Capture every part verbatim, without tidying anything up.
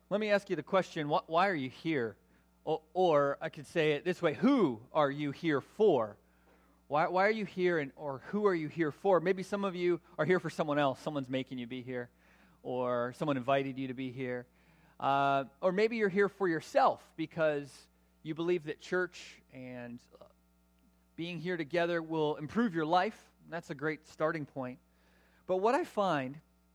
let me ask you the question, wh- why are you here? O- or I could say it this way, who are you here for? Why, why are you here, and or who are you here for? Maybe some of you are here for someone else. Someone's making you be here, or someone invited you to be here. Uh, or maybe you're here for yourself because you believe that church and uh, being here together will improve your life. That's a great starting point. But what I find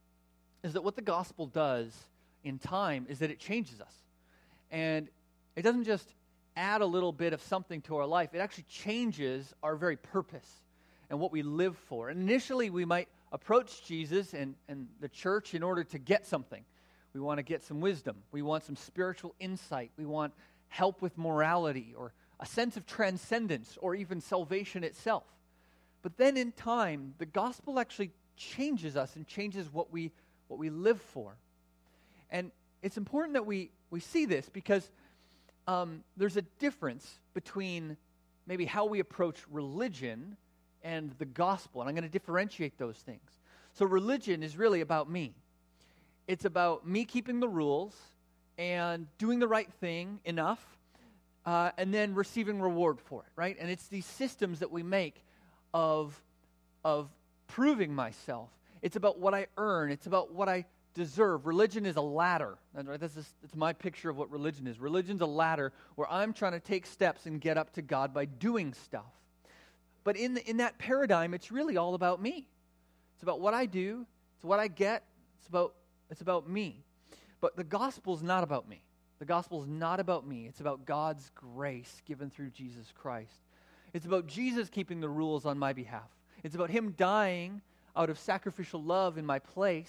is that what the gospel does in time is that it changes us. And it doesn't just add a little bit of something to our life. It actually changes our very purpose and what we live for. And initially, we might approach Jesus and, and the church in order to get something. We want to get some wisdom. We want some spiritual insight. We want help with morality or a sense of transcendence or even salvation itself. But then in time, the gospel actually changes us and changes what we what we live for. And it's important that we, we see this because um, there's a difference between maybe how we approach religion and the gospel. And I'm going to differentiate those things. So religion is really about me. It's about me keeping the rules and doing the right thing enough uh, and then receiving reward for it, right? And it's these systems that we make of, of proving myself. It's about what I earn. It's about what I deserve. Religion is a ladder. That's right. That's, just, that's my picture of what religion is. Religion's a ladder where I'm trying to take steps and get up to God by doing stuff. But in the, in that paradigm, it's really all about me. It's about what I do. It's what I get. It's about it's about me. But the gospel's not about me. The gospel's not about me. It's about God's grace given through Jesus Christ. It's about Jesus keeping the rules on my behalf. It's about him dying out of sacrificial love in my place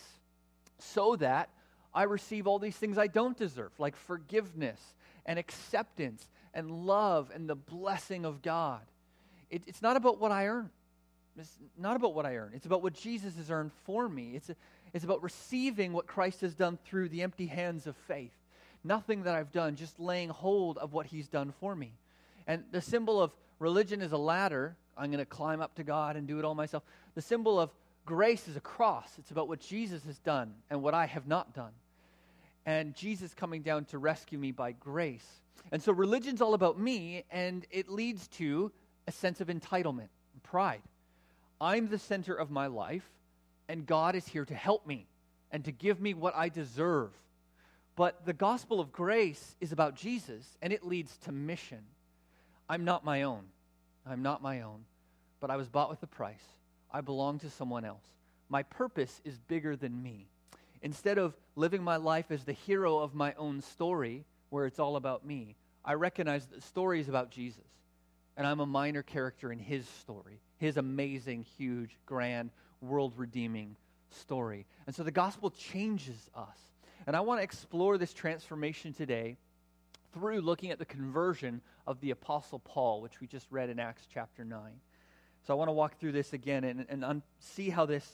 so that I receive all these things I don't deserve, like forgiveness and acceptance and love and the blessing of God. It, it's not about what I earn. It's not about what I earn. It's about what Jesus has earned for me. It's, a, it's about receiving what Christ has done through the empty hands of faith. Nothing that I've done, just laying hold of what he's done for me. And the symbol of religion is a ladder. I'm going to climb up to God and do it all myself. The symbol of grace is a cross. It's about what Jesus has done and what I have not done. And Jesus coming down to rescue me by grace. And so religion's all about me, and it leads to a sense of entitlement and pride. I'm the center of my life, and God is here to help me and to give me what I deserve. But the gospel of grace is about Jesus, and it leads to mission. I'm not my own. I'm not my own, but I was bought with a price. I belong to someone else. My purpose is bigger than me. Instead of living my life as the hero of my own story, where it's all about me, I recognize that the story is about Jesus, and I'm a minor character in his story, his amazing, huge, grand, world-redeeming story. And so the gospel changes us. And I want to explore this transformation today through looking at the conversion of the Apostle Paul, which we just read in Acts chapter nine. So I want to walk through this again and, and un- see how this,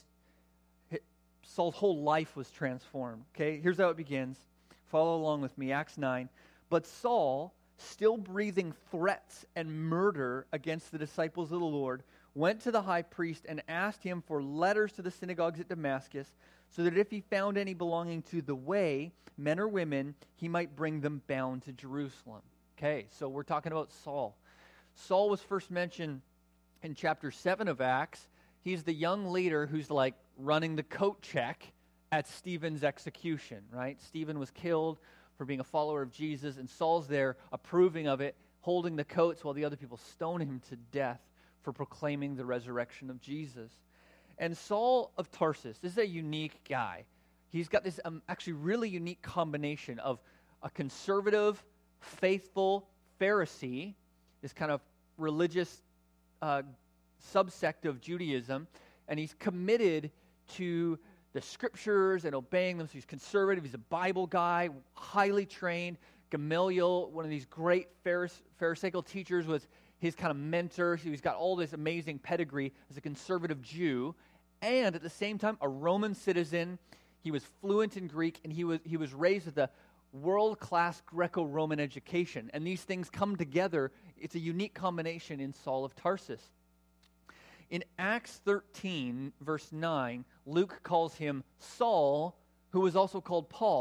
Saul's whole life was transformed. Okay, here's how it begins. Follow along with me, Acts nine. But Saul, still breathing threats and murder against the disciples of the Lord, went to the high priest and asked him for letters to the synagogues at Damascus, so that if he found any belonging to the way, men or women, he might bring them bound to Jerusalem. Okay, so we're talking about Saul. Saul was first mentioned in chapter seven of Acts. He's the young leader who's like running the coat check at Stephen's execution, right? Stephen was killed for being a follower of Jesus, and Saul's there approving of it, holding the coats while the other people stone him to death for proclaiming the resurrection of Jesus. And Saul of Tarsus, this is a unique guy. He's got this um, actually really unique combination of a conservative, faithful Pharisee, this kind of religious uh, subsect of Judaism, and he's committed to the scriptures and obeying them. So he's conservative. He's a Bible guy, highly trained. Gamaliel, one of these great Pharise- Pharisaical teachers, was his kind of mentor. So he's got all this amazing pedigree as a conservative Jew, and at the same time, a Roman citizen. He was fluent in Greek, and he was he was raised with a world-class Greco-Roman education. And these things come together. It's a unique combination in Saul of Tarsus. In Acts thirteen, verse nine, Luke calls him Saul, who was also called Paul,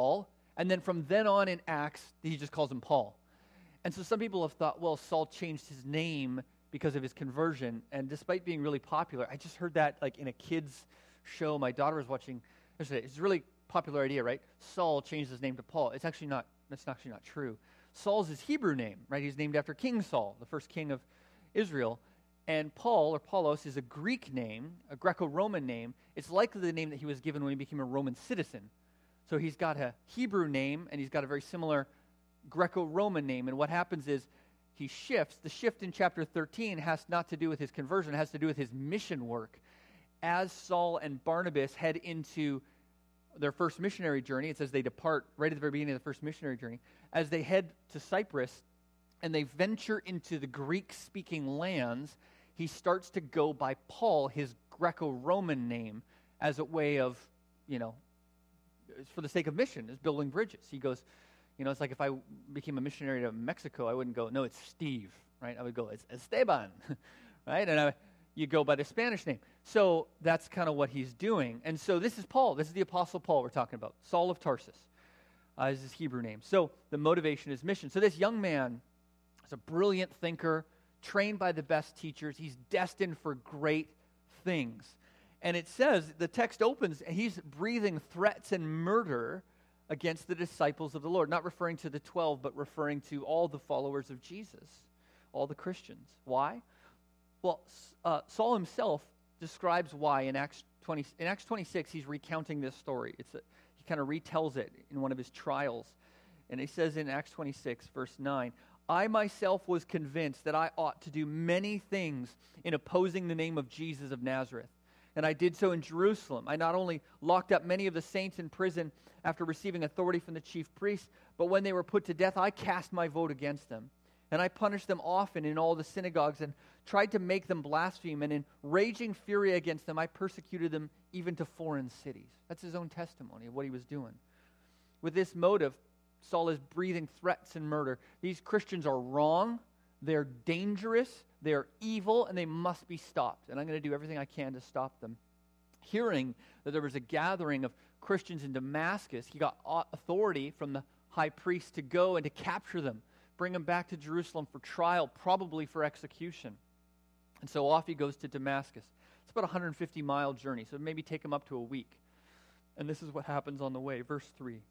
And then from then on in Acts, he just calls him Paul. And so some people have thought, well, Saul changed his name because of his conversion. And despite being really popular, I just heard that like in a kid's show my daughter was watching yesterday. It's a really popular idea, right? Saul changed his name to Paul. It's actually not, that's actually not true. Saul's his Hebrew name, right? He's named after King Saul, the first king of Israel. And Paul, or Paulos, is a Greek name, a Greco-Roman name. It's likely the name that he was given when he became a Roman citizen. So he's got a Hebrew name, and he's got a very similar Greco-Roman name. And what happens is he shifts. The shift in chapter thirteen has not to do with his conversion. It has to do with his mission work. As Saul and Barnabas head into their first missionary journey, it says they depart right at the very beginning of the first missionary journey. As they head to Cyprus and they venture into the Greek-speaking lands, he starts to go by Paul, his Greco-Roman name, as a way of, you know, it's for the sake of mission, is building bridges. He goes, you know, it's like if I became a missionary to Mexico, I wouldn't go, no, it's Steve, right? I would go, it's Esteban, right? And I, you go by the Spanish name. So that's kind of what he's doing. And so this is Paul. This is the Apostle Paul we're talking about. Saul of Tarsus uh, is his Hebrew name. So the motivation is mission. So this young man is a brilliant thinker, trained by the best teachers. He's destined for great things. And it says, the text opens, and he's breathing threats and murder against the disciples of the Lord. Not referring to the twelve, but referring to all the followers of Jesus, all the Christians. Why? Well, uh, Saul himself describes why in Acts twenty. In Acts twenty-six, he's recounting this story. It's a, he kind of retells it in one of his trials. And he says in Acts twenty-six, verse nine, I myself was convinced that I ought to do many things in opposing the name of Jesus of Nazareth. And I did so in Jerusalem. I not only locked up many of the saints in prison after receiving authority from the chief priests, but when they were put to death, I cast my vote against them. And I punished them often in all the synagogues and tried to make them blaspheme. And in raging fury against them, I persecuted them even to foreign cities. That's his own testimony of what he was doing. With this motive, Saul is breathing threats and murder. These Christians are wrong. They're dangerous. They're evil, and they must be stopped. And I'm going to do everything I can to stop them. Hearing that there was a gathering of Christians in Damascus, he got authority from the high priest to go and to capture them, bring them back to Jerusalem for trial, probably for execution. And so off he goes to Damascus. It's about a one hundred fifty mile journey, so maybe take him up to a week. And this is what happens on the way. Verse three.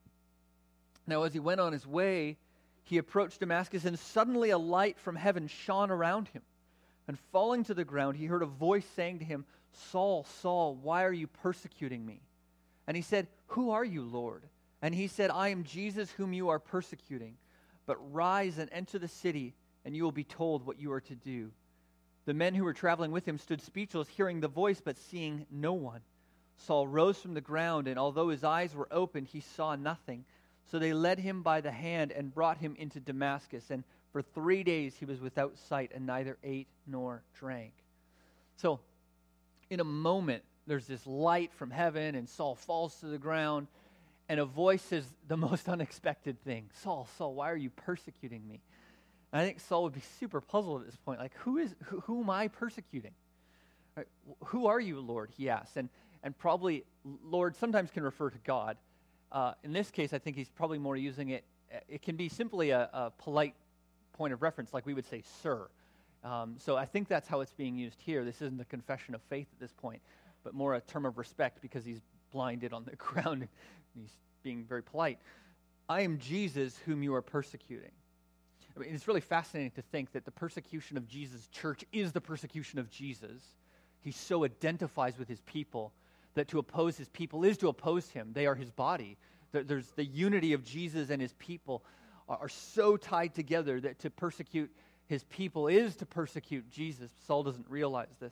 Now as he went on his way, he approached Damascus, and suddenly a light from heaven shone around him. And falling to the ground, he heard a voice saying to him, Saul, Saul, why are you persecuting me? And he said, Who are you, Lord? And he said, I am Jesus whom you are persecuting. But rise and enter the city, and you will be told what you are to do. The men who were traveling with him stood speechless, hearing the voice, but seeing no one. Saul rose from the ground, and although his eyes were opened, he saw nothing. So they led him by the hand and brought him into Damascus. And for three days he was without sight and neither ate nor drank. So in a moment, there's this light from heaven, and Saul falls to the ground. And a voice says the most unexpected thing. Saul, Saul, why are you persecuting me? And I think Saul would be super puzzled at this point. Like, who is who, who am I persecuting? Right? Who are you, Lord? He asks. And, and probably, Lord sometimes can refer to God. Uh, in this case, I think he's probably more using it. It can be simply a, a polite point of reference, like we would say, sir. Um, so I think that's how it's being used here. This isn't a confession of faith at this point, but more a term of respect because he's blinded on the ground and he's being very polite. I am Jesus whom you are persecuting. I mean, it's really fascinating to think that the persecution of Jesus' church is the persecution of Jesus. He so identifies with his people that to oppose his people is to oppose him. They are his body. There's the unity of Jesus and his people are so tied together that to persecute his people is to persecute Jesus. Saul doesn't realize this.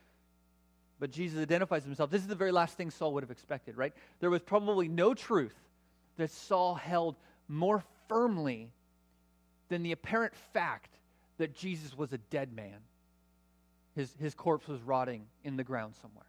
But Jesus identifies himself. This is the very last thing Saul would have expected, right? There was probably no truth that Saul held more firmly than the apparent fact that Jesus was a dead man. His, his corpse was rotting in the ground somewhere.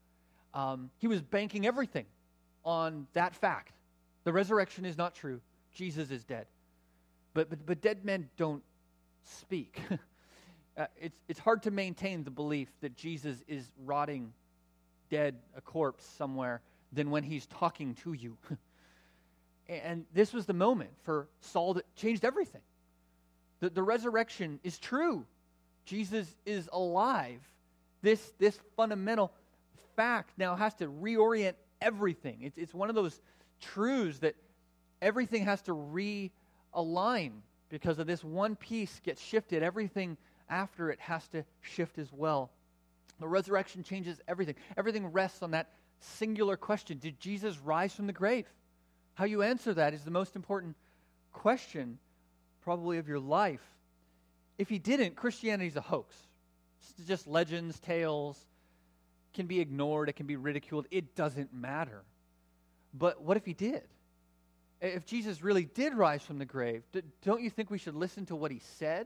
Um, he was banking everything on that fact. The resurrection is not true. Jesus is dead. But but, but dead men don't speak. uh, it's, it's hard to maintain the belief that Jesus is rotting, dead, a corpse somewhere, than when he's talking to you. And this was the moment for Saul that changed everything. The, the resurrection is true. Jesus is alive. This, this fundamental fact now has to reorient everything. It's, it's one of those truths that everything has to realign because of this one piece gets shifted. Everything after it has to shift as well. The resurrection changes everything. Everything rests on that singular question. Did Jesus rise from the grave? How you answer that is the most important question probably of your life. If he didn't, Christianity is a hoax. It's just legends, tales, can be ignored, it can be ridiculed. It doesn't matter. But what if he did? If Jesus really did rise from the grave, don't you think we should listen to what he said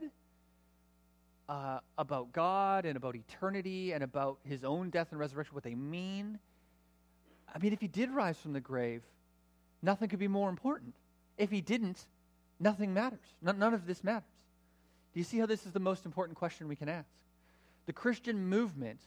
uh, about God and about eternity and about his own death and resurrection, what they mean? I mean, if he did rise from the grave, nothing could be more important. If he didn't, nothing matters. None, none of this matters. Do you see how this is the most important question we can ask? The Christian movement,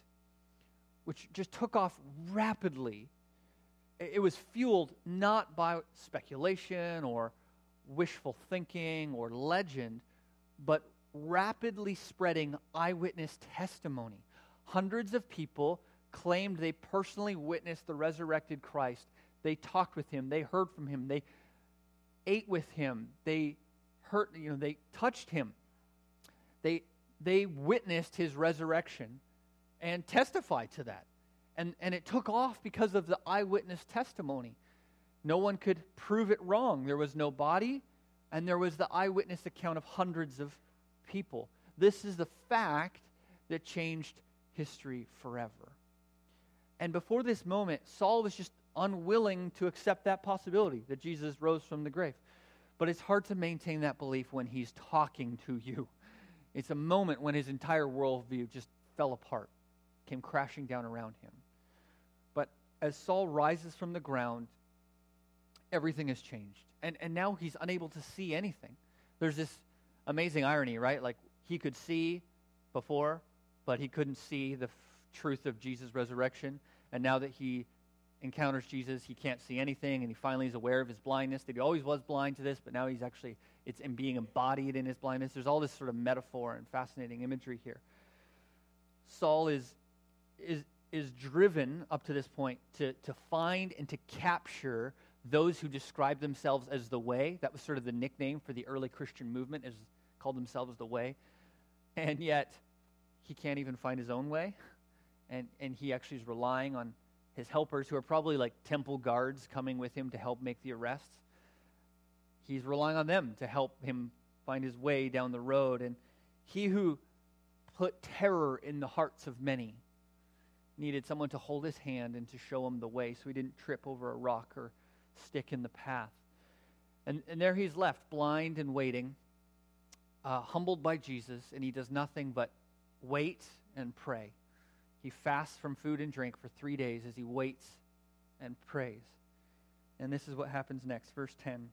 which just took off rapidly, it was fueled not by speculation or wishful thinking or legend, but rapidly spreading eyewitness testimony. Hundreds of people claimed they personally witnessed the resurrected Christ. They talked with him. They heard from him. They ate with him. They heard, you know, they touched him. They they witnessed his resurrection and testified to that. And, and it took off because of the eyewitness testimony. No one could prove it wrong. There was no body, and there was the eyewitness account of hundreds of people. This is the fact that changed history forever. And before this moment, Saul was just unwilling to accept that possibility, that Jesus rose from the grave. But it's hard to maintain that belief when he's talking to you. It's a moment when his entire worldview just fell apart, came crashing down around him. But as Saul rises from the ground, everything has changed. And and now he's unable to see anything. There's this amazing irony, right? Like he could see before, but he couldn't see the f- truth of Jesus' resurrection. And now that he encounters Jesus, he can't see anything, and he finally is aware of his blindness, that he always was blind to this, but now he's actually, it's in being embodied in his blindness. There's all this sort of metaphor and fascinating imagery here. Saul is is is driven up to this point to, to find and to capture those who describe themselves as the way. That was sort of the nickname for the early Christian movement, is called themselves the way. And yet, he can't even find his own way. And, and he actually is relying on his helpers, who are probably like temple guards coming with him to help make the arrests. He's relying on them to help him find his way down the road. And he who put terror in the hearts of many needed someone to hold his hand and to show him the way so he didn't trip over a rock or stick in the path. And, and there he's left, blind and waiting, uh, humbled by Jesus, and he does nothing but wait and pray. He fasts from food and drink for three days as he waits and prays. And this is what happens next, verse ten.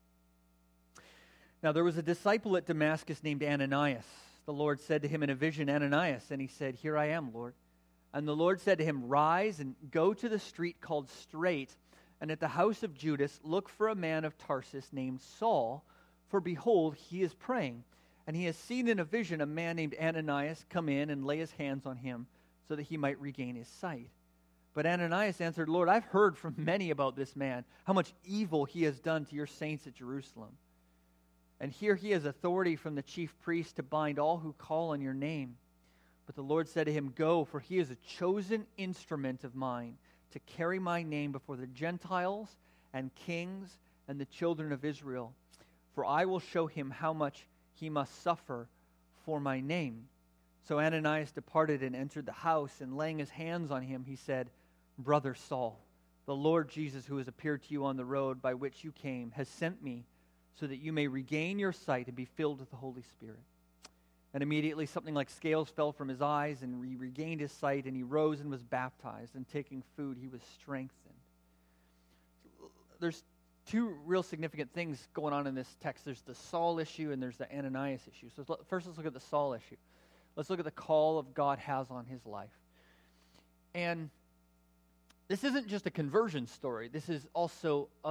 Now there was a disciple at Damascus named Ananias. The Lord said to him in a vision, Ananias, and he said, Here I am, Lord. And the Lord said to him, Rise and go to the street called Straight, and at the house of Judas look for a man of Tarsus named Saul, for behold, he is praying. And he has seen in a vision a man named Ananias come in and lay his hands on him, so that he might regain his sight. But Ananias answered, Lord, I've heard from many about this man, how much evil he has done to your saints at Jerusalem. And here he has authority from the chief priest to bind all who call on your name. But the Lord said to him, Go, for he is a chosen instrument of mine to carry my name before the Gentiles and kings and the children of Israel. For I will show him how much he must suffer for my name. So Ananias departed and entered the house, and laying his hands on him, he said, Brother Saul, the Lord Jesus, who has appeared to you on the road by which you came, has sent me so that you may regain your sight and be filled with the Holy Spirit. And immediately something like scales fell from his eyes, and he regained his sight, and he rose and was baptized, and taking food he was strengthened. There's two real significant things going on in this text. There's the Saul issue and there's the Ananias issue. So first let's look at the Saul issue. Let's look at the call of God has on his life. And this isn't just a conversion story. This is also a,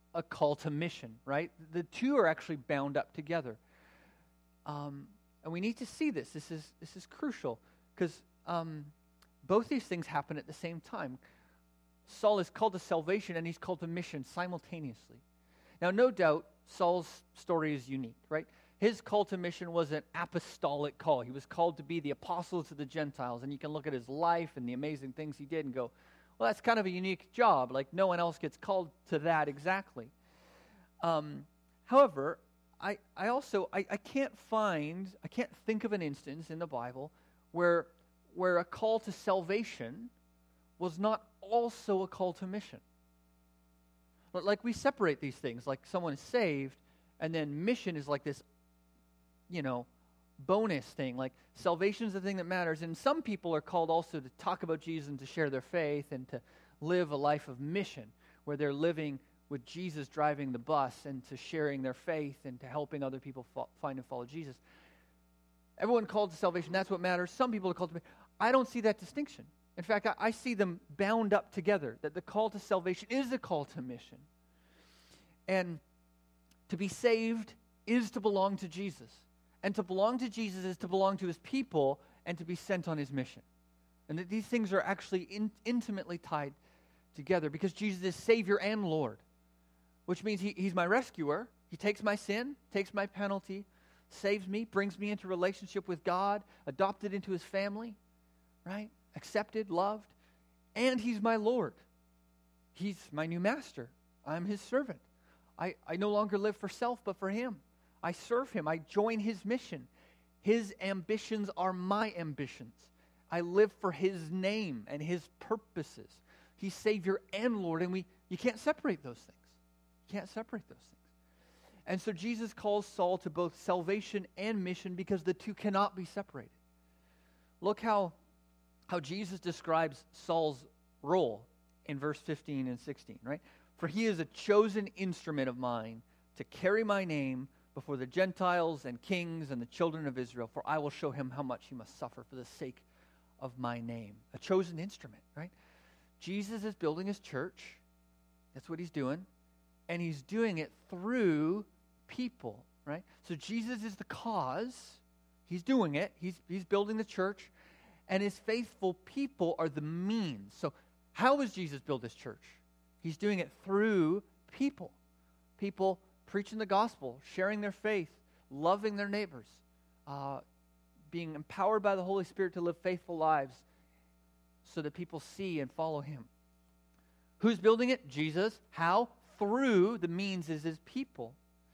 a call to mission, right? The two are actually bound up together. Um, and we need to see this. This is this is crucial because um, both these things happen at the same time. Saul is called to salvation and he's called to mission simultaneously. Now, no doubt, Saul's story is unique, right? His call to mission was an apostolic call. He was called to be the apostle to the Gentiles, and you can look at his life and the amazing things he did and go, well, that's kind of a unique job. Like, no one else gets called to that exactly. Um, however, I, I also, I, I can't find, I can't think of an instance in the Bible where, where a call to salvation was not also a call to mission. Like, we separate these things, like someone is saved, and then mission is like this, you know, bonus thing. Like, salvation is the thing that matters. And some people are called also to talk about Jesus and to share their faith and to live a life of mission, where they're living with Jesus driving the bus and to sharing their faith and to helping other people fo- find and follow Jesus. Everyone called to salvation, that's what matters. Some people are called to, I don't see that distinction. In fact, I, I see them bound up together, that the call to salvation is a call to mission. And to be saved is to belong to Jesus. And to belong to Jesus is to belong to his people and to be sent on his mission. And that these things are actually in, intimately tied together because Jesus is Savior and Lord, which means he, he's my rescuer. He takes my sin, takes my penalty, saves me, brings me into relationship with God, adopted into his family, right? Accepted, loved, and he's my Lord. He's my new master. I'm his servant. I, I no longer live for self, but for him. I serve him. I join his mission. His ambitions are my ambitions. I live for his name and his purposes. He's Savior and Lord, and we you can't separate those things. You can't separate those things. And so Jesus calls Saul to both salvation and mission because the two cannot be separated. Look how how Jesus describes Saul's role in verse fifteen and sixteen, right? For he is a chosen instrument of mine to carry my name before the Gentiles and kings and the children of Israel, for I will show him how much he must suffer for the sake of my name. A chosen instrument, right? Jesus is building his church. That's what he's doing. And he's doing it through people, right? So Jesus is the cause. He's doing it. He's, he's building the church. And his faithful people are the means. So how does Jesus build his church? He's doing it through people. People preaching the gospel, sharing their faith, loving their neighbors, uh, being empowered by the Holy Spirit to live faithful lives so that people see and follow him. Who's building it? Jesus. How? Through the means is his people.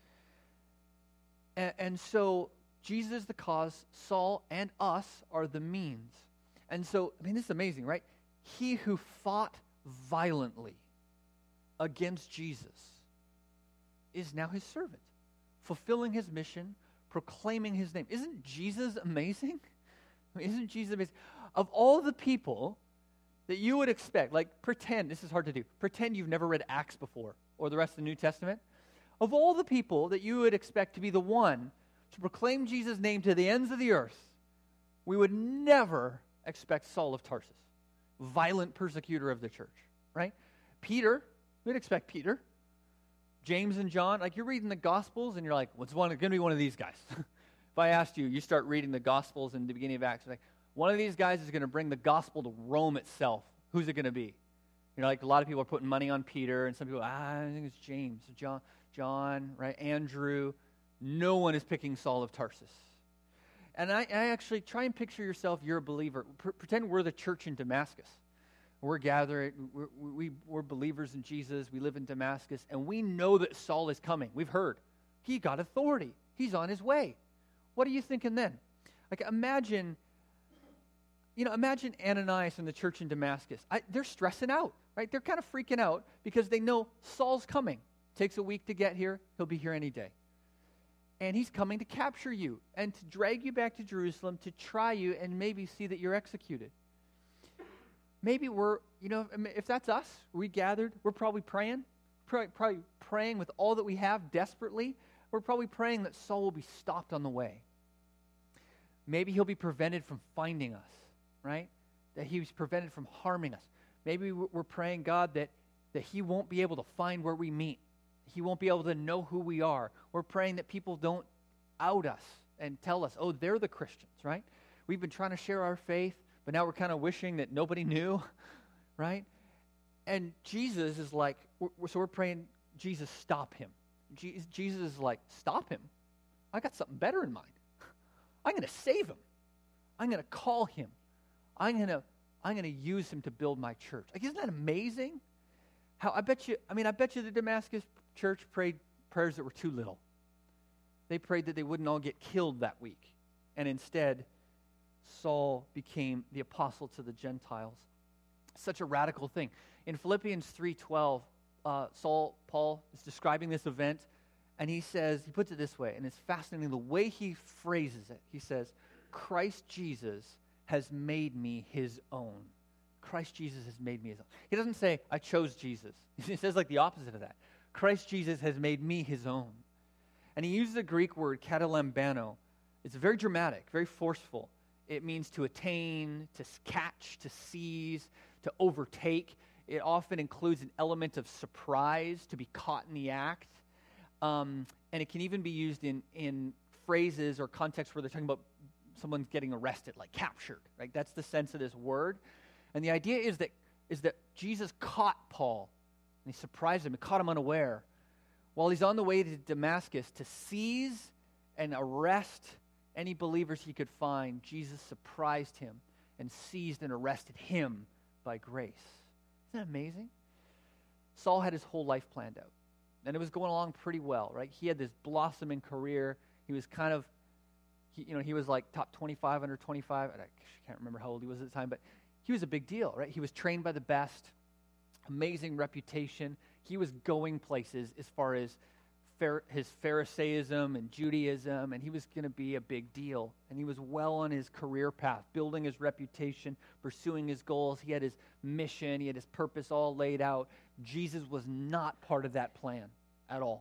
And, and so Jesus is the cause. Saul and us are the means. And so, I mean, this is amazing, right? He who fought violently against Jesus is now his servant, fulfilling his mission, proclaiming his name. Isn't Jesus amazing? I mean, isn't Jesus amazing? Of all the people that you would expect, like pretend, this is hard to do, pretend you've never read Acts before or the rest of the New Testament. Of all the people that you would expect to be the one to proclaim Jesus' name to the ends of the earth, we would never expect Saul of Tarsus, violent persecutor of the church, right? Peter, we'd expect Peter. James and John, like you're reading the Gospels and you're like, what's one going to be one of these guys? If I asked you, you start reading the Gospels in the beginning of Acts, like one of these guys is going to bring the gospel to Rome itself. Who's it going to be? You know, like a lot of people are putting money on Peter, and some people, ah, I think it's James, John, John, right? Andrew. No one is picking Saul of Tarsus. And I, I actually try and picture yourself, you're a believer. P- pretend we're the church in Damascus. We're gathered, we're, we, we're believers in Jesus, we live in Damascus, and we know that Saul is coming. We've heard. He got authority. He's on his way. What are you thinking then? Like imagine, you know, imagine Ananias and the church in Damascus. I, they're stressing out, right? They're kind of freaking out because they know Saul's coming. Takes a week to get here. He'll be here any day. And he's coming to capture you and to drag you back to Jerusalem, to try you and maybe see that you're executed. Maybe we're, you know, if that's us, we gathered, we're probably praying, probably, probably praying with all that we have desperately. We're probably praying that Saul will be stopped on the way. Maybe he'll be prevented from finding us, right? That he's prevented from harming us. Maybe we're praying, God, that, that he won't be able to find where we meet. he won't be able to know who we are. We're praying that people don't out us and tell us, oh, they're the Christians, right? We've been trying to share our faith, but now we're kind of wishing that nobody knew, right? And Jesus is like, we're, so we're praying, Jesus, stop him. Je- Jesus is like, stop him? I got something better in mind. I'm going to save him. I'm going to call him. I'm going to I'm going to use him to build my church. Like, isn't that amazing? How I bet you, I mean, I bet you the Damascus church prayed prayers that were too little. They prayed that they wouldn't all get killed that week. And instead, Saul became the apostle to the Gentiles. Such a radical thing. In Philippians three twelve, uh, Saul, Paul is describing this event, and he says, he puts it this way, and it's fascinating the way he phrases it. He says, Christ Jesus has made me his own. Christ Jesus has made me his own. He doesn't say, I chose Jesus. He says like the opposite of that. Christ Jesus has made me his own. And he uses a Greek word, katalambano. It's very dramatic, very forceful. It means to attain, to catch, to seize, to overtake. It often includes an element of surprise, to be caught in the act. Um, and it can even be used in, in phrases or contexts where they're talking about someone's getting arrested, like captured, right? That's the sense of this word. And the idea is that is that Jesus caught Paul, and he surprised him, he caught him unaware. While he's on the way to Damascus to seize and arrest any believers he could find, Jesus surprised him and seized and arrested him by grace. Isn't that amazing? Saul had his whole life planned out, and it was going along pretty well, right? He had this blossoming career. He was kind of He, you know, he was like top twenty-five under twenty-five. I can't remember how old he was at the time, but he was a big deal, right? He was trained by the best, amazing reputation. He was going places as far as Phar- his Pharisaism and Judaism, and he was going to be a big deal. And he was well on his career path, building his reputation, pursuing his goals. He had his mission, he had his purpose all laid out. Jesus was not part of that plan at all.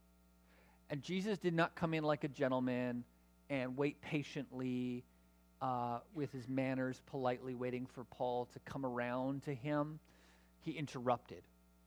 And Jesus did not come in like a gentleman and wait patiently uh, with his manners, politely waiting for Paul to come around to him. He interrupted.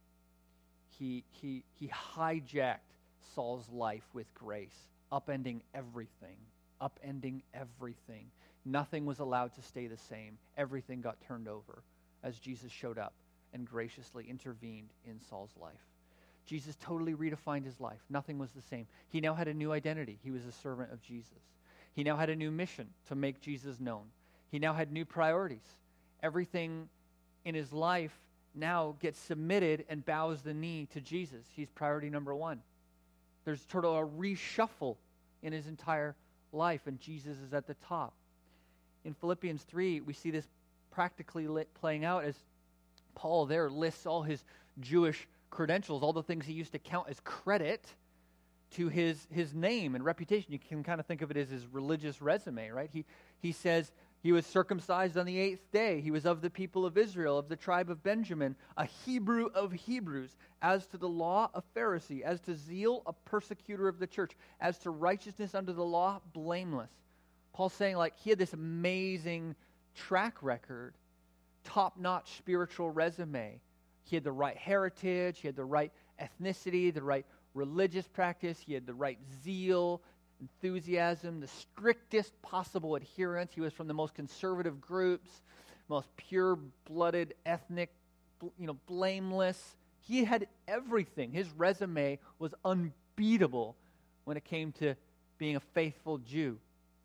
He, he, he hijacked Saul's life with grace, upending everything, upending everything. Nothing was allowed to stay the same. Everything got turned over as Jesus showed up and graciously intervened in Saul's life. Jesus totally redefined his life. Nothing was the same. He now had a new identity. He was a servant of Jesus. He now had a new mission to make Jesus known. He now had new priorities. Everything in his life now gets submitted and bows the knee to Jesus. He's priority number one. There's sort of a reshuffle in his entire life, and Jesus is at the top. In Philippians three, we see this practically lit playing out as Paul there lists all his Jewish credentials, all the things he used to count as credit to his, his name and reputation. You can kind of think of it as his religious resume, right? He, he says he was circumcised on the eighth day. He was of the people of Israel, of the tribe of Benjamin, a Hebrew of Hebrews, as to the law, a Pharisee, as to zeal, a persecutor of the church, as to righteousness under the law, blameless. Paul's saying like he had this amazing track record, top-notch spiritual resume. He had the right heritage, he had the right ethnicity, the right religious practice, he had the right zeal, enthusiasm, the strictest possible adherence. He was from the most conservative groups, most pure-blooded, ethnic, you know, blameless. He had everything. His resume was unbeatable when it came to being a faithful Jew.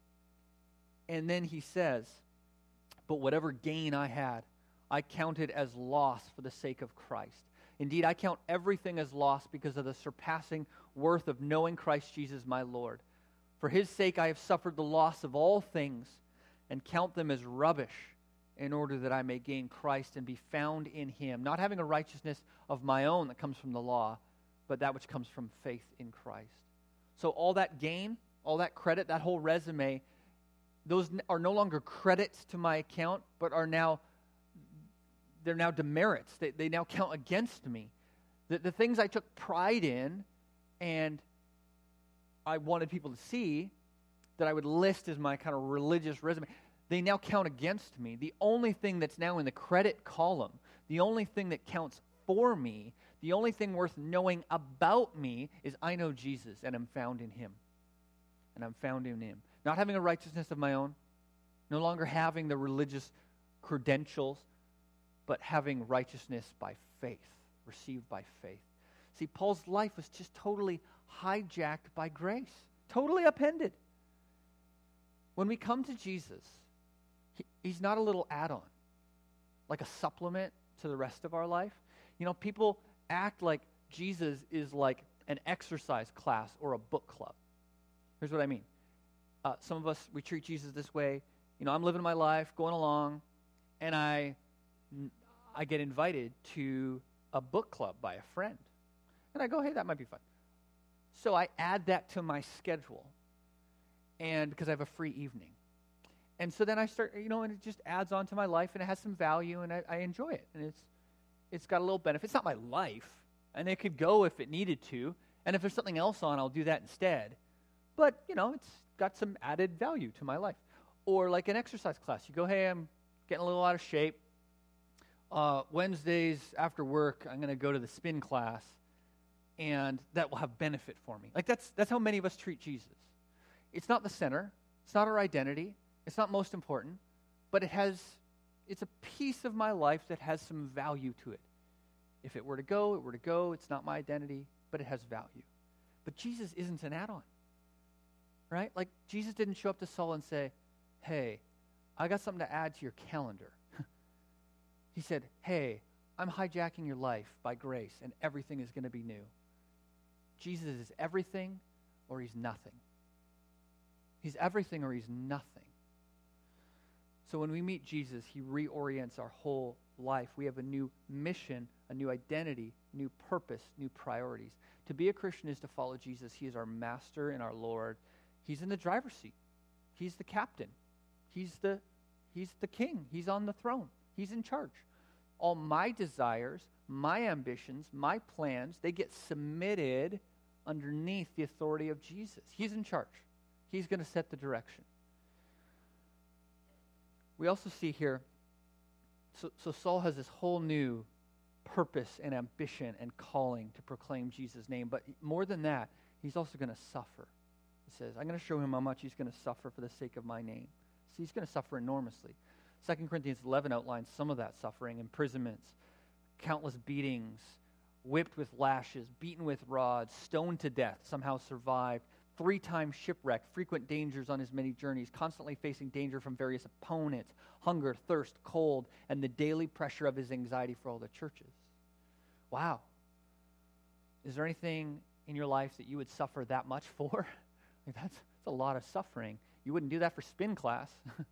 And then he says, but whatever gain I had, I counted as loss for the sake of Christ. Indeed, I count everything as loss because of the surpassing worth of knowing Christ Jesus my Lord. For his sake I have suffered the loss of all things and count them as rubbish in order that I may gain Christ and be found in him, not having a righteousness of my own that comes from the law, but that which comes from faith in Christ. So all that gain, all that credit, that whole resume, those are no longer credits to my account, but are now they're now demerits. They, they now count against me. The, the things I took pride in and I wanted people to see that I would list as my kind of religious resume, they now count against me. The only thing that's now in the credit column, the only thing that counts for me, The only thing worth knowing about me is I know Jesus and I'm found in him. And I'm found in him. Not having a righteousness of my own, no longer having the religious credentials, but having righteousness by faith, received by faith. See, Paul's life was just totally hijacked by grace, totally upended. When we come to Jesus, he, he's not a little add-on, like a supplement to the rest of our life. You know, people act like Jesus is like an exercise class or a book club. Here's what I mean. Uh, some of us, we treat Jesus this way. You know, I'm living my life, going along, and I, I get invited to a book club by a friend. And I go, hey, that might be fun. So I add that to my schedule, and because I have a free evening. And so then I start, you know, and it just adds on to my life, and it has some value, and I, I enjoy it. And it's it's got a little benefit. It's not my life, and it could go if it needed to. And if there's something else on, I'll do that instead. But, you know, it's got some added value to my life. Or like an exercise class. You go, hey, I'm getting a little out of shape. Uh, Wednesdays after work, I'm going to go to the spin class, and that will have benefit for me. Like that's that's how many of us treat Jesus. It's not the center. It's not our identity. It's not most important. But it has, it's a piece of my life that has some value to it. If it were to go, it were to go. It's not my identity, but it has value. But Jesus isn't an add-on. Right? Like, Jesus didn't show up to Saul and say, hey, I got something to add to your calendar. He said, hey, I'm hijacking your life by grace, and everything is going to be new. Jesus is everything or he's nothing. He's everything or he's nothing. So when we meet Jesus, he reorients our whole life. We have a new mission, a new identity, new purpose, new priorities. To be a Christian is to follow Jesus. He is our master and our Lord. He's in the driver's seat. He's the captain. He's the, he's the king. He's on the throne. He's in charge. All my desires, my ambitions, my plans, they get submitted underneath the authority of Jesus. He's in charge. He's going to set the direction. We also see here, so, so Saul has this whole new purpose and ambition and calling to proclaim Jesus' name. But more than that, he's also going to suffer. It says, I'm going to show him how much he's going to suffer for the sake of my name. So he's going to suffer enormously. Second Corinthians eleven outlines some of that suffering: imprisonments, countless beatings, whipped with lashes, beaten with rods, stoned to death, somehow survived, three times shipwrecked, frequent dangers on his many journeys, constantly facing danger from various opponents, hunger, thirst, cold, and the daily pressure of his anxiety for all the churches. Wow. Is there anything in your life that you would suffer that much for? Like that's, that's a lot of suffering. You wouldn't do that for spin class.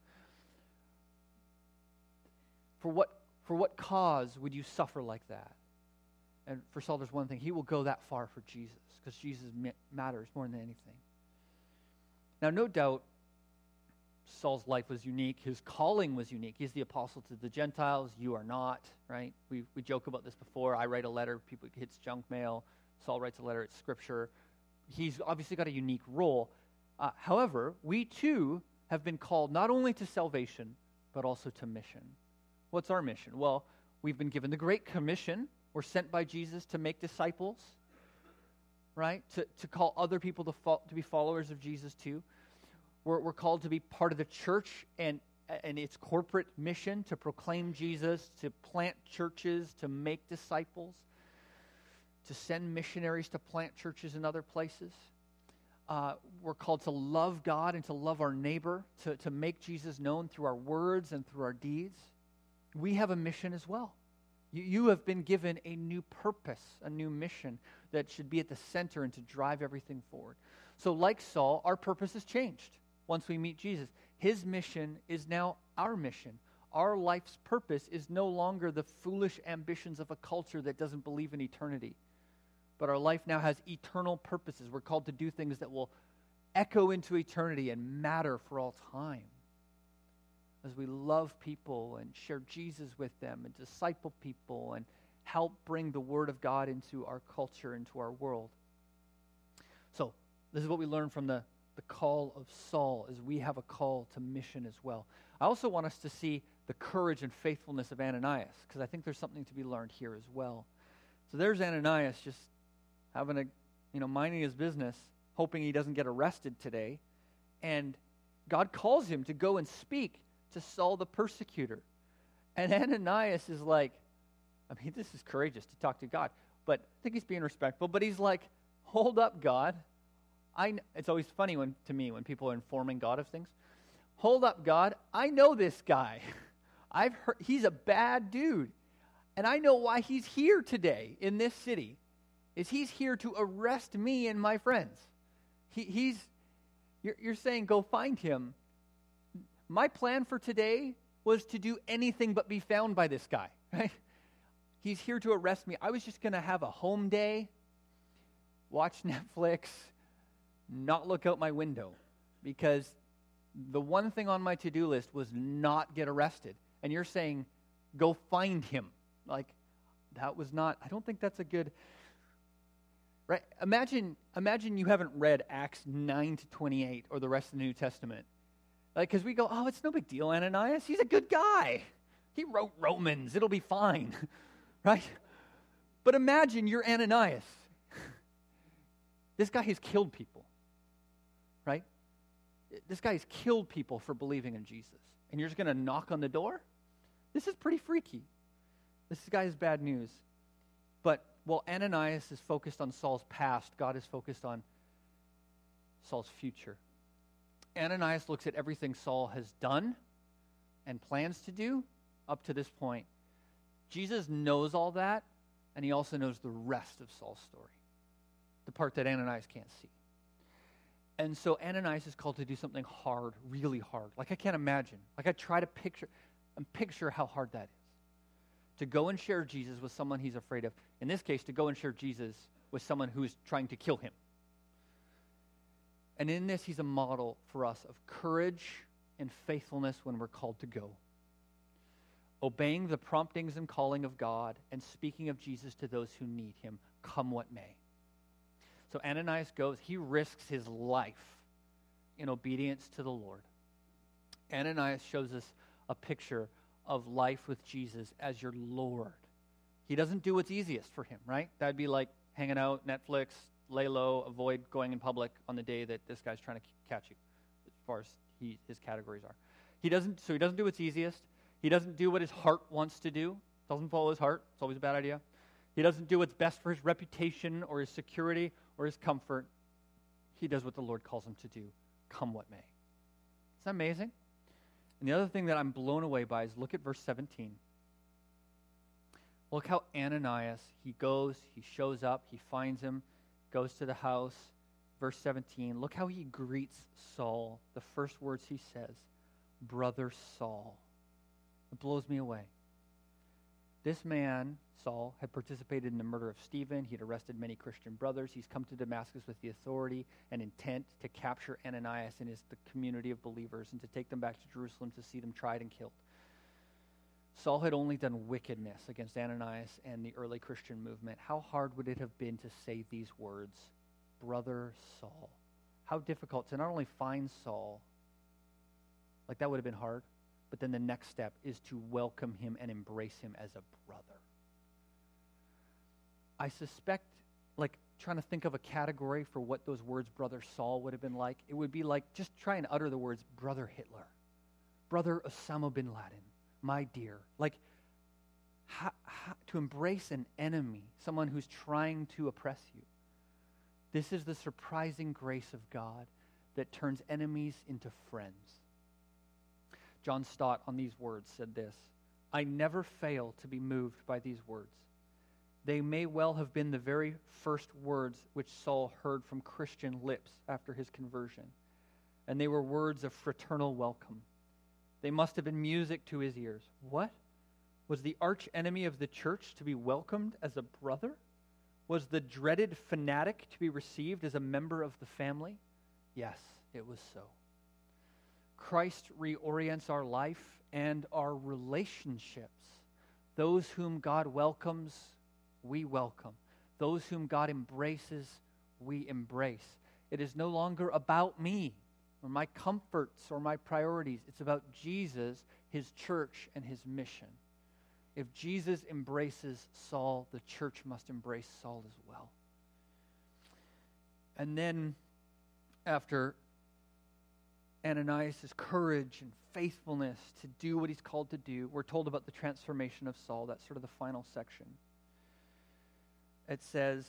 For what, for what cause would you suffer like that? And for Saul, there's one thing. He will go that far for Jesus because Jesus ma- matters more than anything. Now, no doubt, Saul's life was unique. His calling was unique. He's the apostle to the Gentiles. You are not, right? We we joke about this before. I write a letter. People it hits junk mail. Saul writes a letter. It's scripture. He's obviously got a unique role. Uh, however, we too have been called not only to salvation, but also to mission. What's our mission? Well, we've been given the Great Commission. We're sent by Jesus to make disciples, right? To to call other people to fo- to be followers of Jesus too. We're we're called to be part of the church and and its corporate mission to proclaim Jesus, to plant churches, to make disciples, to send missionaries to plant churches in other places. Uh, we're called to love God and to love our neighbor, to, to make Jesus known through our words and through our deeds. We have a mission as well. You, you have been given a new purpose, a new mission that should be at the center and to drive everything forward. So like Saul, our purpose has changed once we meet Jesus. His mission is now our mission. Our life's purpose is no longer the foolish ambitions of a culture that doesn't believe in eternity. But our life now has eternal purposes. We're called to do things that will echo into eternity and matter for all time. As we love people and share Jesus with them and disciple people and help bring the Word of God into our culture, into our world. So, this is what we learn from the, the call of Saul, is we have a call to mission as well. I also want us to see the courage and faithfulness of Ananias, because I think there's something to be learned here as well. So there's Ananias just having a, you know, minding his business, hoping he doesn't get arrested today. And God calls him to go and speak to Saul the persecutor. And Ananias is like, I mean, this is courageous to talk to God, but I think he's being respectful. But he's like, hold up, God. I, it's always funny when to me when people are informing God of things. Hold up, God. I know this guy. I've heard he's a bad dude. And I know why he's here today in this city. Is he's here to arrest me and my friends. He, he's, you're, you're saying go find him. My plan for today was to do anything but be found by this guy, right? He's here to arrest me. I was just going to have a home day, watch Netflix, not look out my window, because the one thing on my to-do list was not get arrested. And you're saying, go find him. Like, that was not, I don't think that's a good, right? Imagine, imagine you haven't read Acts nine to twenty-eight or the rest of the New Testament. Like, because we go, oh, it's no big deal, Ananias. He's a good guy. He wrote Romans. It'll be fine, right? But imagine you're Ananias. This guy has killed people, right? This guy has killed people for believing in Jesus. And you're just going to knock on the door? This is pretty freaky. This guy is bad news. But while Ananias is focused on Saul's past, God is focused on Saul's future. Ananias looks at everything Saul has done and plans to do up to this point. Jesus knows all that, and he also knows the rest of Saul's story, the part that Ananias can't see. And so Ananias is called to do something hard, really hard. Like I can't imagine. Like I try to picture and picture how hard that is. To go and share Jesus with someone he's afraid of. In this case, to go and share Jesus with someone who is trying to kill him. And in this, he's a model for us of courage and faithfulness when we're called to go. Obeying the promptings and calling of God and speaking of Jesus to those who need him, come what may. So Ananias goes, he risks his life in obedience to the Lord. Ananias shows us a picture of life with Jesus as your Lord. He doesn't do what's easiest for him, right? That'd be like hanging out, Netflix, lay low, avoid going in public on the day that this guy's trying to catch you, as far as he, his categories are. He doesn't, so he doesn't do what's easiest. He doesn't do what his heart wants to do. Doesn't follow his heart. It's always a bad idea. He doesn't do what's best for his reputation or his security or his comfort. He does what the Lord calls him to do, come what may. Isn't that amazing? And the other thing that I'm blown away by is look at verse seventeen. Look how Ananias, he goes, he shows up, he finds him, goes to the house. Verse seventeen, look how he greets Saul. The first words he says, Brother Saul. It blows me away. This man, Saul, had participated in the murder of Stephen. He had arrested many Christian brothers. He's come to Damascus with the authority and intent to capture Ananias and his the community of believers and to take them back to Jerusalem to see them tried and killed. Saul had only done wickedness against Ananias and the early Christian movement. How hard would it have been to say these words, Brother Saul? How difficult to not only find Saul, like that would have been hard, but then the next step is to welcome him and embrace him as a brother. I suspect, like, trying to think of a category for what those words, Brother Saul, would have been like. It would be like, just try and utter the words, Brother Hitler, Brother Osama bin Laden, my dear. Like, ha, ha, to embrace an enemy, someone who's trying to oppress you. This is the surprising grace of God that turns enemies into friends. John Stott on these words said this, I never fail to be moved by these words. They may well have been the very first words which Saul heard from Christian lips after his conversion, and they were words of fraternal welcome. They must have been music to his ears. What? Was the arch enemy of the church to be welcomed as a brother? Was the dreaded fanatic to be received as a member of the family? Yes, it was so. Christ reorients our life and our relationships. Those whom God welcomes, we welcome. Those whom God embraces, we embrace. It is no longer about me or my comforts or my priorities. It's about Jesus, his church, and his mission. If Jesus embraces Saul, the church must embrace Saul as well. And then, after Ananias' courage and faithfulness to do what he's called to do, we're told about the transformation of Saul. That's sort of the final section. It says,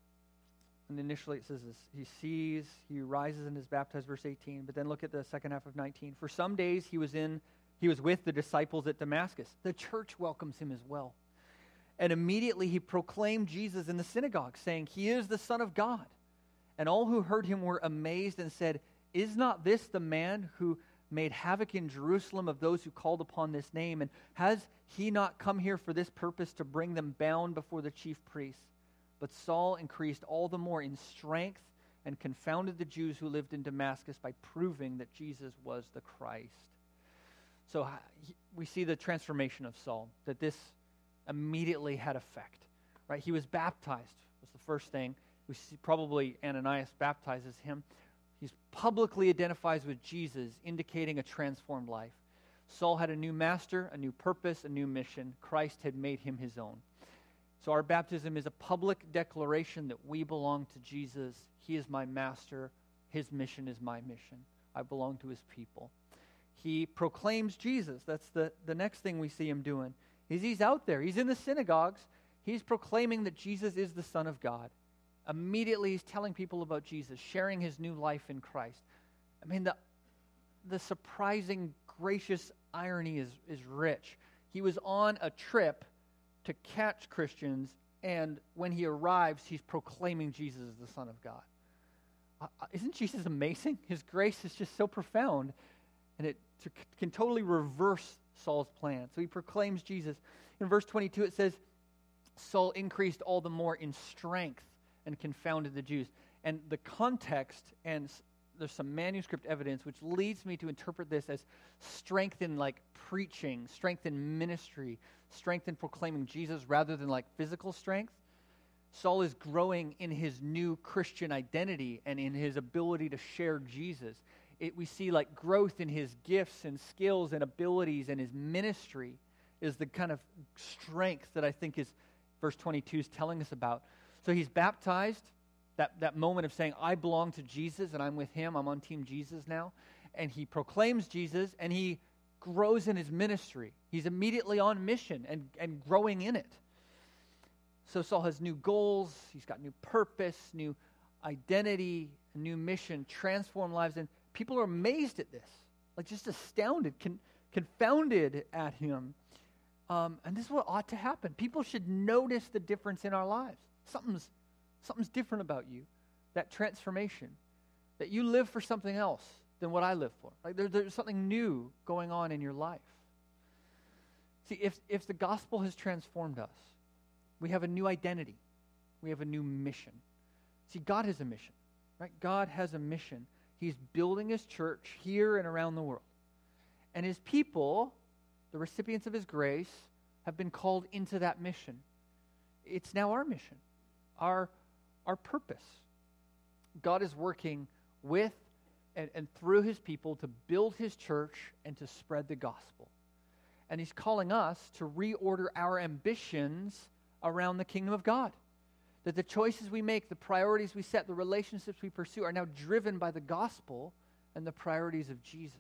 and initially it says this, he sees, he rises and is baptized, verse eighteen, but then look at the second half of nineteen. For some days he was in, he was with the disciples at Damascus. The church welcomes him as well. And immediately he proclaimed Jesus in the synagogue, saying, he is the Son of God. And all who heard him were amazed and said, is not this the man who made havoc in Jerusalem of those who called upon this name? And has he not come here for this purpose, to bring them bound before the chief priests? But Saul increased all the more in strength and confounded the Jews who lived in Damascus by proving that Jesus was the Christ. So we see the transformation of Saul, that this immediately had effect. Right? He was baptized, was the first thing. We see probably Ananias baptizes him. He publicly identifies with Jesus, indicating a transformed life. Saul had a new master, a new purpose, a new mission. Christ had made him his own. So our baptism is a public declaration that we belong to Jesus. He is my master. His mission is my mission. I belong to his people. He proclaims Jesus. That's the, the next thing we see him doing. Is he's out there. He's in the synagogues. He's proclaiming that Jesus is the Son of God. Immediately he's telling people about Jesus, sharing his new life in Christ. I mean, the, the surprising, gracious irony is, is rich. He was on a trip to catch Christians, and when he arrives, he's proclaiming Jesus as the Son of God. Uh, isn't Jesus amazing? His grace is just so profound, and it to, can totally reverse Saul's plan. So he proclaims Jesus. In verse twenty-two, it says, Saul increased all the more in strength and confounded the Jews. And the context, and there's some manuscript evidence, which leads me to interpret this as strength in like preaching, strength in ministry, strength in proclaiming Jesus rather than like physical strength. Saul is growing in his new Christian identity and in his ability to share Jesus. It, we see like growth in his gifts and skills and abilities, and his ministry is the kind of strength that I think is verse twenty-two is telling us about. So he's baptized, that, that moment of saying, I belong to Jesus and I'm with him, I'm on Team Jesus now. And he proclaims Jesus, and he grows in his ministry. He's immediately on mission and, and growing in it. So Saul has new goals, he's got new purpose, new identity, a new mission, transformed lives. And people are amazed at this, like just astounded, con, confounded at him. Um, and this is what ought to happen. People should notice the difference in our lives. Something's, something's different about you, that transformation, that you live for something else than what I live for. Like there, there's something new going on in your life. See, if, if the gospel has transformed us, we have a new identity. We have a new mission. See, God has a mission, right? God has a mission. He's building his church here and around the world. And his people, the recipients of his grace, have been called into that mission. It's now our mission, our, our purpose. God is working with and, and through his people to build his church and to spread the gospel. And he's calling us to reorder our ambitions around the kingdom of God. That the choices we make, the priorities we set, the relationships we pursue are now driven by the gospel and the priorities of Jesus.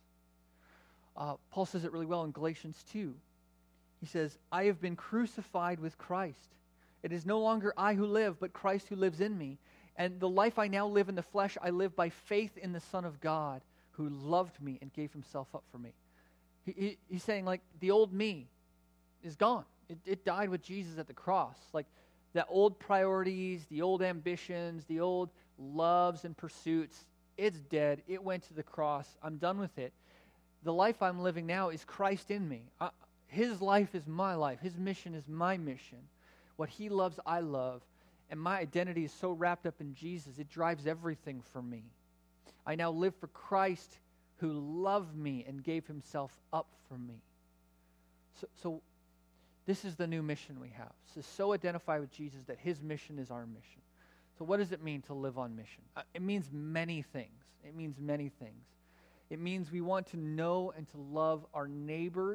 Uh, Paul says it really well in Galatians two. He says, I have been crucified with Christ. It is no longer I who live, but Christ who lives in me. And the life I now live in the flesh, I live by faith in the Son of God, who loved me and gave himself up for me. He, he, he's saying, like, the old me is gone. It, it died with Jesus at the cross. Like, the old priorities, the old ambitions, the old loves and pursuits, it's dead. It went to the cross. I'm done with it. The life I'm living now is Christ in me. I, his life is my life. His mission is my mission. What he loves, I love. And my identity is so wrapped up in Jesus, it drives everything for me. I now live for Christ, who loved me and gave himself up for me. So, so this is the new mission we have. So, so identify with Jesus that his mission is our mission. So what does it mean to live on mission? Uh, it means many things. It means many things. It means we want to know and to love our neighbors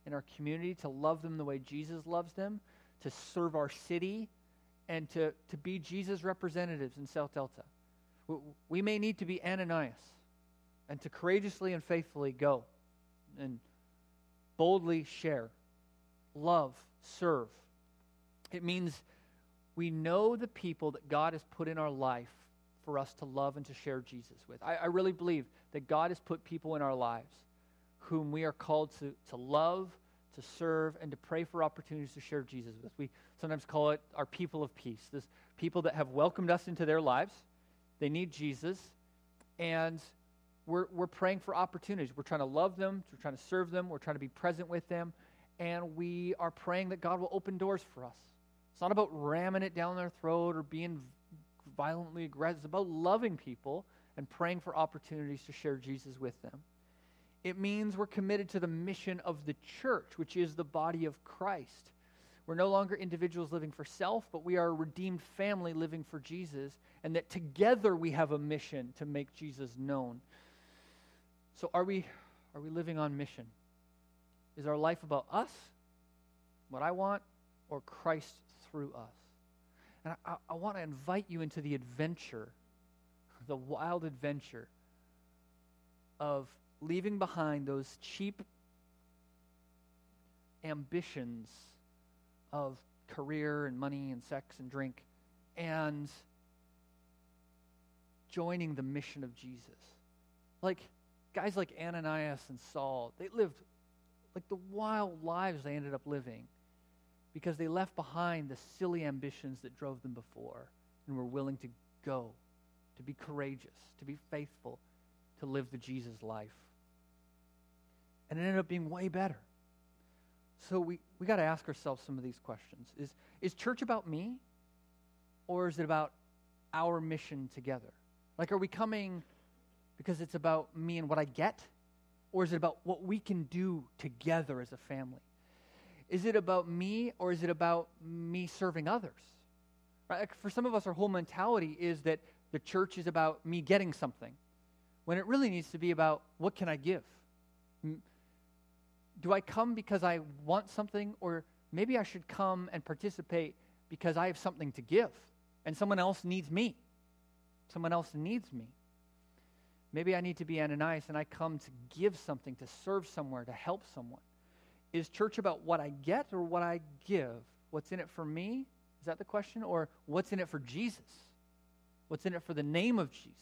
in our community, to love them the way Jesus loves them, to serve our city, and to, to be Jesus' representatives in South Delta. We may need to be Ananias and to courageously and faithfully go and boldly share, love, serve. It means we know the people that God has put in our life for us to love and to share Jesus with. I, I really believe that God has put people in our lives whom we are called to, to love, to serve, and to pray for opportunities to share Jesus with. We sometimes call it our people of peace. This people that have welcomed us into their lives. They need Jesus, and we're, we're praying for opportunities. We're trying to love them, we're trying to serve them, we're trying to be present with them, and we are praying that God will open doors for us. It's not about ramming it down their throat or being violently aggressive. It's about loving people and praying for opportunities to share Jesus with them. It means we're committed to the mission of the church, which is the body of Christ. We're no longer individuals living for self, but we are a redeemed family living for Jesus, and that together we have a mission to make Jesus known. So are we, are we living on mission? Is our life about us, what I want, or Christ through us? And I, I want to invite you into the adventure, the wild adventure of leaving behind those cheap ambitions of career and money and sex and drink and joining the mission of Jesus. Like guys like Ananias and Saul, they lived like the wild lives they ended up living because they left behind the silly ambitions that drove them before and were willing to go, to be courageous, to be faithful, to live the Jesus life. And it ended up being way better. So we, we got to ask ourselves some of these questions. Is, is church about me? Or is it about our mission together? Like, are we coming because it's about me and what I get? Or is it about what we can do together as a family? Is it about me, or is it about me serving others? Right? Like for some of us, our whole mentality is that the church is about me getting something, when it really needs to be about what can I give? Do I come because I want something, or maybe I should come and participate because I have something to give and someone else needs me? Someone else needs me. Maybe I need to be Ananias and I come to give something, to serve somewhere, to help someone. Is church about what I get or what I give? What's in it for me? Is that the question? Or what's in it for Jesus? What's in it for the name of Jesus?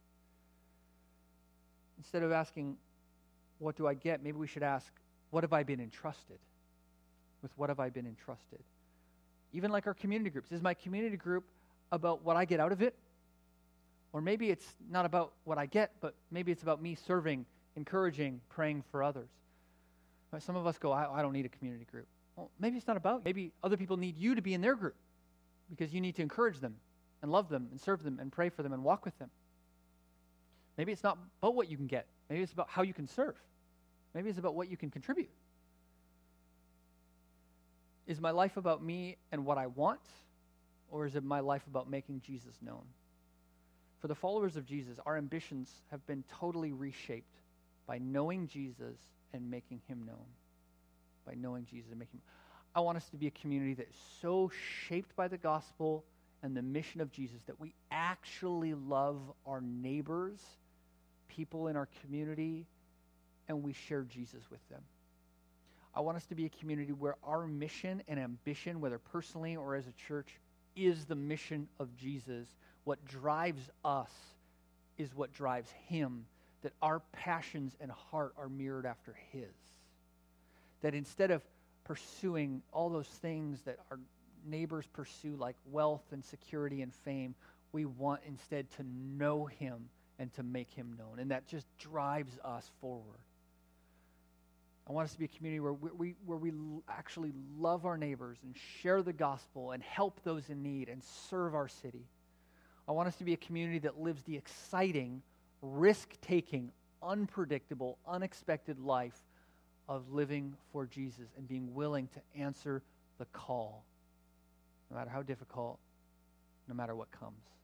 Instead of asking, what do I get? Maybe we should ask, what have I been entrusted? With what have I been entrusted? Even like our community groups. Is my community group about what I get out of it? Or maybe it's not about what I get, but maybe it's about me serving, encouraging, praying for others. Some of us go, I, I don't need a community group. Well, maybe it's not about you. Maybe other people need you to be in their group because you need to encourage them and love them and serve them and pray for them and walk with them. Maybe it's not about what you can get. Maybe it's about how you can serve. Maybe it's about what you can contribute. Is my life about me and what I want, or is it my life about making Jesus known? For the followers of Jesus, our ambitions have been totally reshaped by knowing Jesus and making him known. By knowing Jesus and making him known. I want us to be a community that is so shaped by the gospel and the mission of Jesus that we actually love our neighbors, people in our community, and we share Jesus with them. I want us to be a community where our mission and ambition, whether personally or as a church, is the mission of Jesus. What drives us is what drives him, that our passions and heart are mirrored after his. That instead of pursuing all those things that our neighbors pursue, like wealth and security and fame, we want instead to know him and to make him known. And that just drives us forward. I want us to be a community where we, we, where we actually love our neighbors and share the gospel and help those in need and serve our city. I want us to be a community that lives the exciting, risk-taking, unpredictable, unexpected life of living for Jesus and being willing to answer the call, no matter how difficult, no matter what comes.